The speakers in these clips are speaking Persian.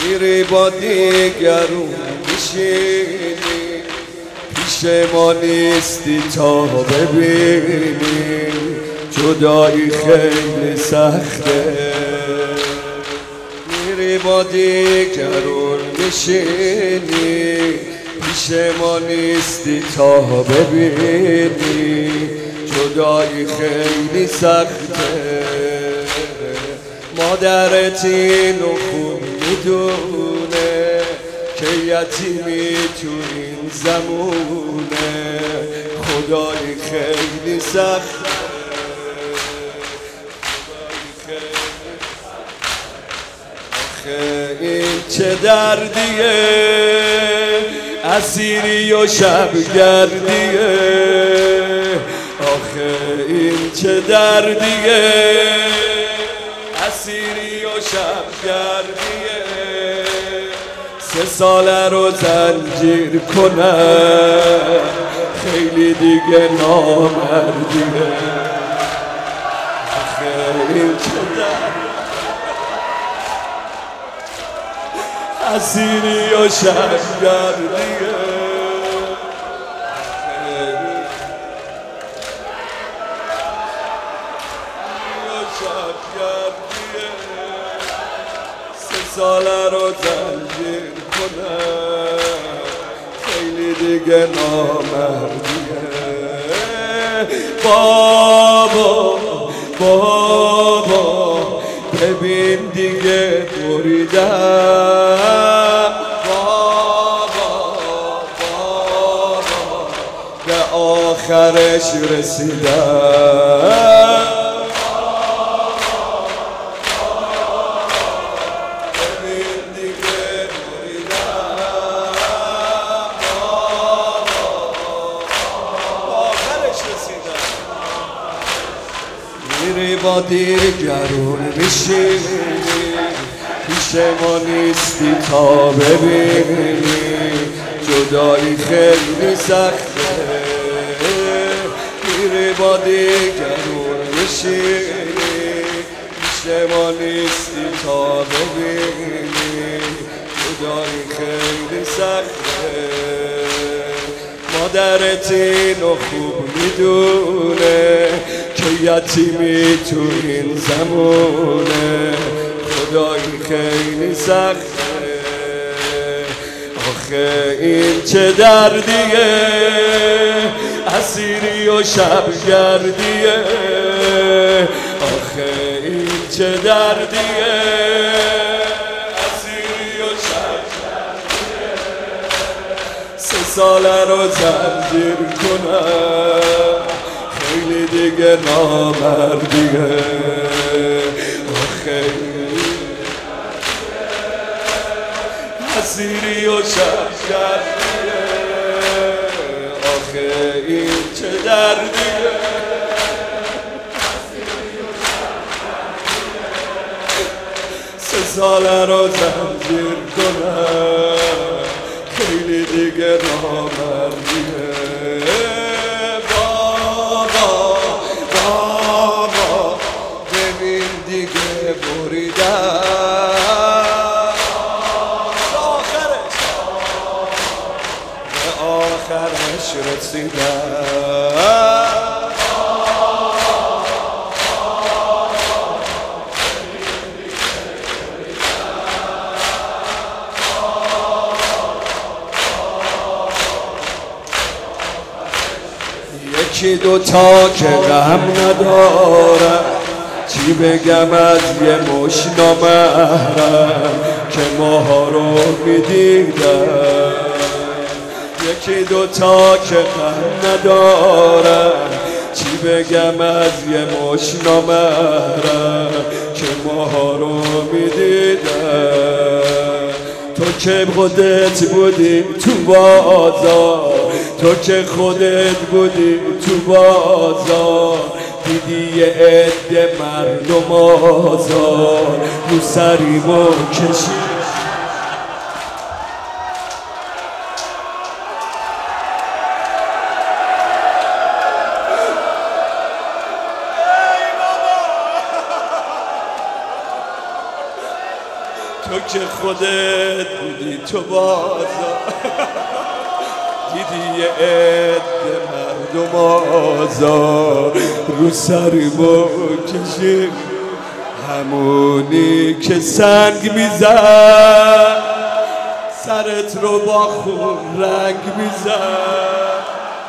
میری با دیگرون میشینی، پیش ما نیستی تا ببینی جدایی خیلی سخته. میری با دیگرون میشینی، پیش ما نیستی تا ببینی جدایی خیلی سخته. مادرت اینو خوب میدونه که یتیمی تو این زمونه خدایی خیلی سخته. آخه این چه دردیه، اسیری و شبگردیه. آخه این چه دردیه، اسیری و شبگردیه. 3 ساله رو زنجیر کنن خیلی دیگه نامردیه. آخه این چه اسیری و شبگردیه. شبگردیه 3 ساله رو زنجیر کنن خیلی دیگه نامردیه. بابا بابا ببین دیگه بریدم، بابا بابا به آخرش رسیدم. ببین دیگه بریدم، بابا آخرش رسیدم. میری با دیگرون میشینی، پیش ما نیستی تا ببینی جدایی خیلی سخته. میری با دیگرون میشینی، پیش ما نیستی تا ببینی جدایی خیلی سخته. مادرت اینو خوب میدونه که یتیمی تو این زمونه خدایی خیلی سخته. آخه این چه دردیه، اسیری و شبگردیه. آخه این چه دردیه، اسیری و شبگردیه. 3 ساله رو زنجیر کنن خیلی دیگه نامردیه. آخه اسیری و شبگردیه. آخه این چه دردیه، اسیری و شبگردیه. 3 ساله رو زنجیر کنن خیلی دیگه نامردیه. بابا بابا ببین دیگه بریدم، آخرش رسیدم. یکی دوتا که غم ندارم، چی بگم از یه مش نامحرم که ماها رو میدیدم. یکی دوتا که غم ندارم، چی بگم از یه مش نامحرم که ماها رو میدیدم. تو که خودت بودی تو بازار، تو که خودت بودی تو بازار، دیدی یه عده مردم آزار رو سریمو کشید. تو که خودت بودی تو بازار دیدی یه عده مردم آزار رو سرمو کشید همونی که سنگ میزد سرت رو با خون رنگ میزد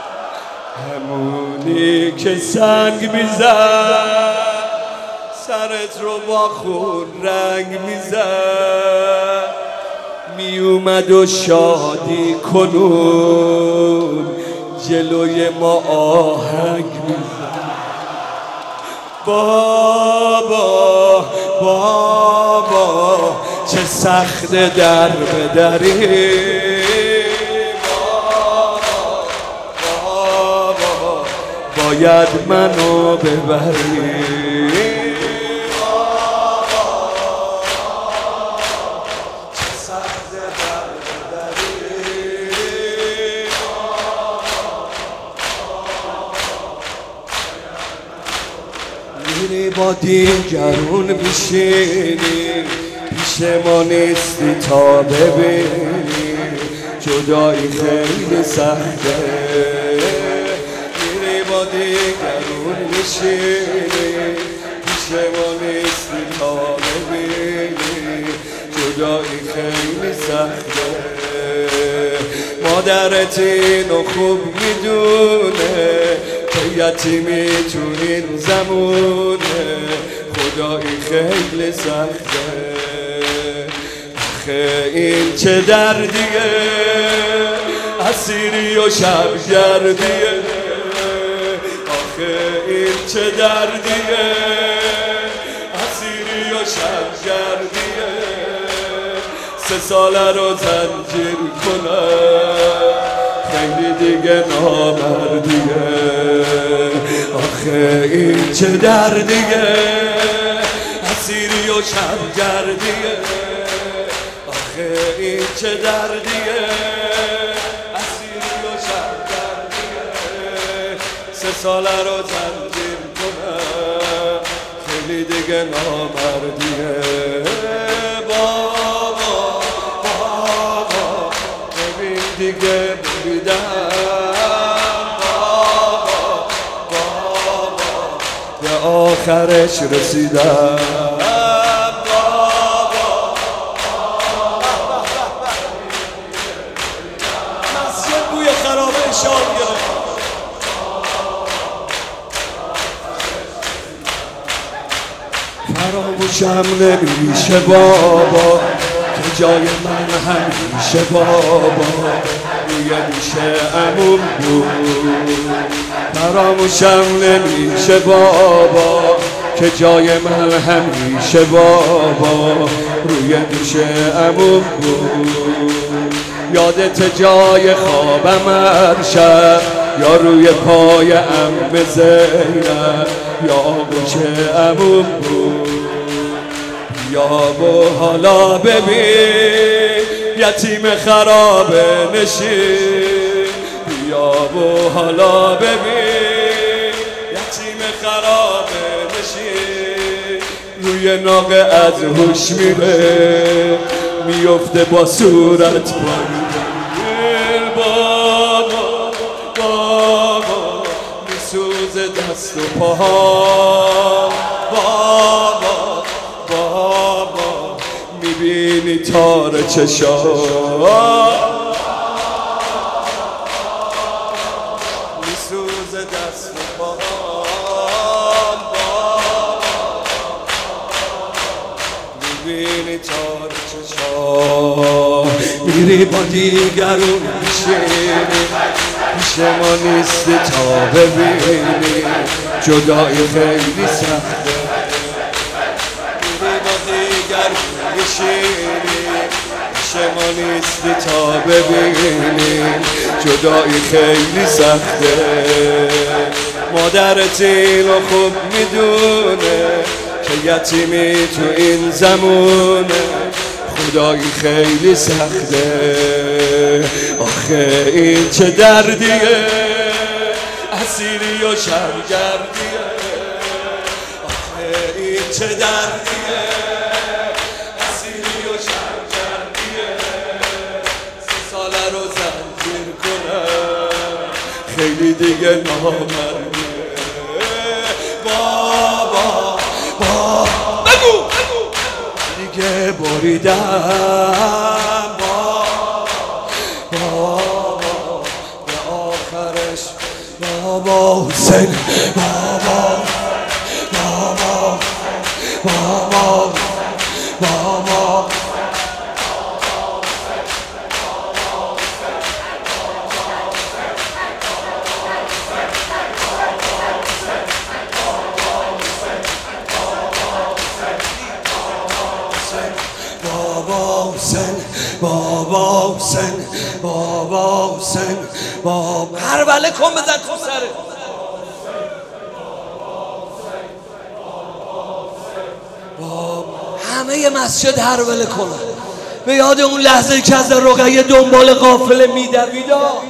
همونی که سنگ میزد سرت رو با خون رنگ میزد میومد و شادی کنون جلوی ما آهنگ میزد بابا بابا چه سخت در بدری بابا باید منو ببری میری با دیگرون میشینی پیش ما نیستی تا ببینی جدایی خیلی سخته میری با دیگرون میشینی پیش ما نیستی تا ببینی جدایی خیلی سخته مادرت اینو خوب میدونه که یتیمی تو این زمونه خدایی خیلی سخته آخه این چه دردیه اسیری و شبگردیه آخه این چه دردیه اسیری و شبگردیه 3 ساله رو زنجیر کنم خیلی دیگه نامردیه آخه این چه دردیه اسیری و شبگردیه آخه این چه دردیه اسیری و شبگردیه 3 ساله رو زنجیر کنم خیلی دیگه نامردیه بابا بابا ببین دیگه ببیدم بابا بابا به آخرش رسیدم بابا مسجد بوی خرابه شام گرفت فراموشم نمیشه بابا که جای من همیشه بابا روی دوش عموم بود فراموشم نمیشه بابا که جای من همیشه بابا روی دوش عموم بود یادت جای خوابم هر شب یا روی پای عمه زینب یا آغوش عموم بود یا و حالا ببین یتیم خرابه نشین یا و حالا ببین یتیم خرابه نشین روی ناقه از هوش میره میفته با صورت پایین بابا بابا میسوزه دست و پاها بابا بابا میبینی تار چشا میسوزه دست و پاها بابا میبینی تار چشا میری با دیگرون میشینی پیش ما نیستی تا ببینی جدایی خیلی سخته میری با دیگرون میشینی پیش ما نیستی تا ببینی جدایی خیلی سخته مادرت اینو خوب میدونه که یتیمی تو این زمونه خدایی خیلی سخته آخه این چه دردیه اسیری و شبگردیه آخه این چه دردیه اسیری و شبگردیه رو زنجیر کنم، خیلی دیگه نامرده. بابا بگو دیگه بریدم، بابا به آخرش. بابا حسین، بابا حسین، بابا هربله کن بزن تو سره. همه مسجد هربله کنن به یاد اون لحظه که از رقیه دنبال قافله میدوید.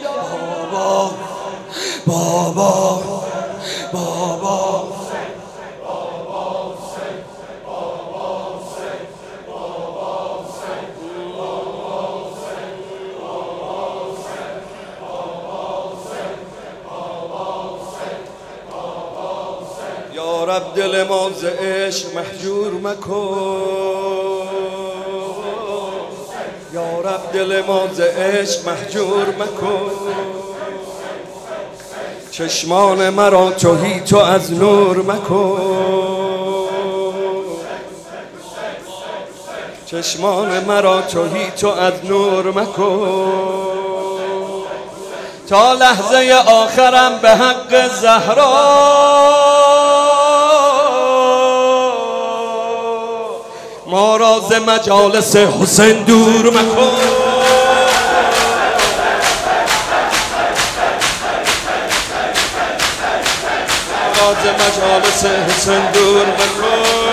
بابا یا رب دل ما ز عشق محجور مکن، یا رب دل ما ز عشق محجور مکن. چشمان مرا تهی تو از نور مکن، چشمان مرا تهی تو از نور مکن. تا لحظه آخرم به حق زهرا ما را ز مجالس حسین دور مکن. ما را ز مجالس حسین دور مکن.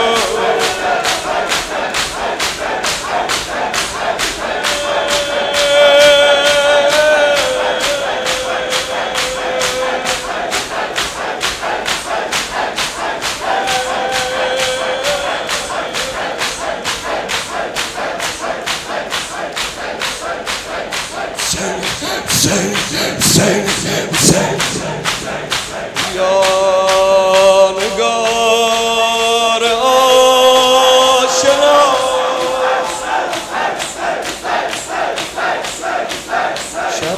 یا نگار آشنا شب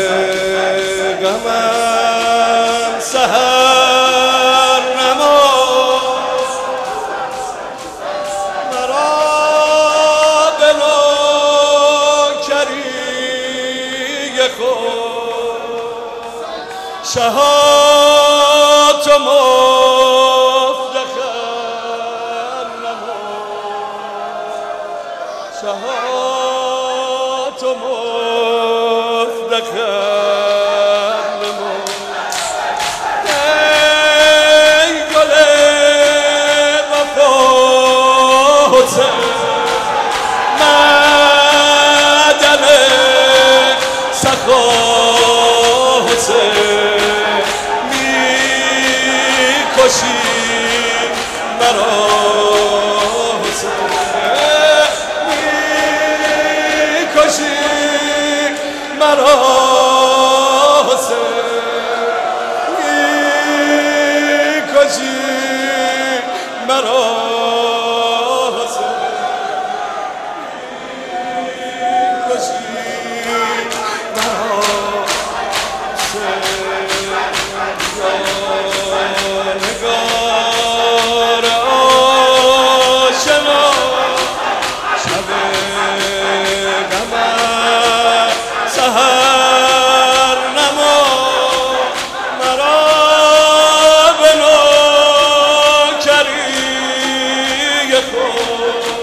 غمم سحر نماز، مرا به نوکری خود شهات و مفتخر نماز، شهات و مفتخر نماز. ای گل وفا حسین، معدن سخا حسین، میکشی مرا حسین، میکشی مرا حسین، میکشی مرا حسین، میکشی مرا نگار آشنا شب غمم سحر نماز، مرا به نوکری خود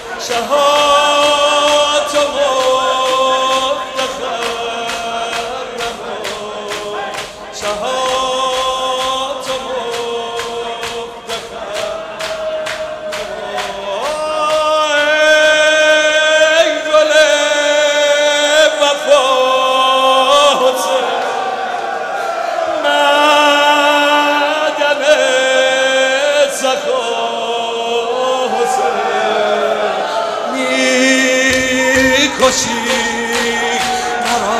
شهات و مفتخر نماز، شهات و مفتخر نماز. ای گل وفا حسین، معدن سخا حسین، میکشی مرا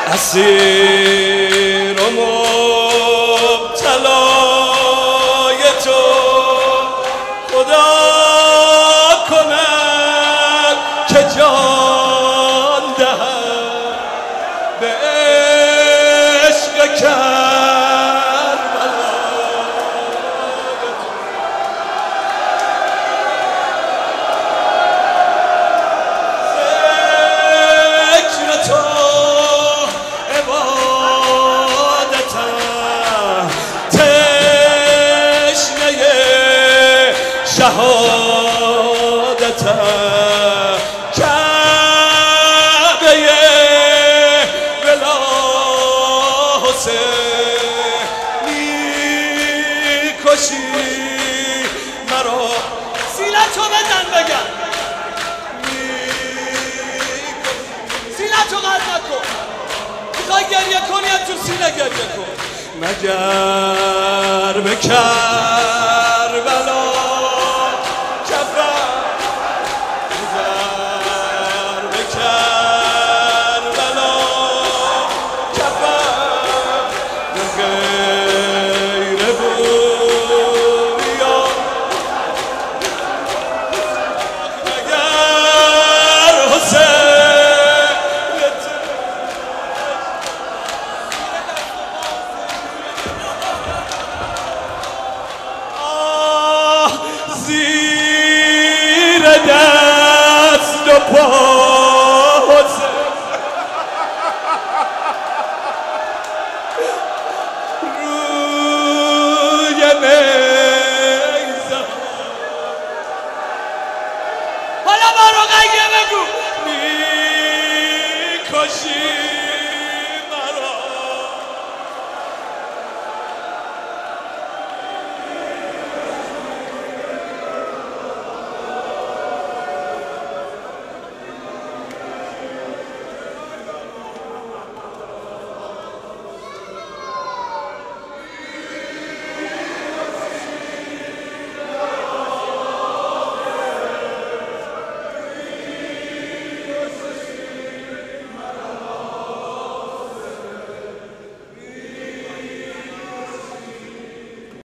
اسیر و مبتلای تو خدا کند که جان دهد به عشق کربلا. ذکر تو عبادتم، تشنه شهادتم، کعبه ولا حسین میکشی مرا. سینه‌تو بزن بگم، سینه‌تو قطع نکن. میخوای گریه کنی از تو سینه گریه کن. مگر به کربلا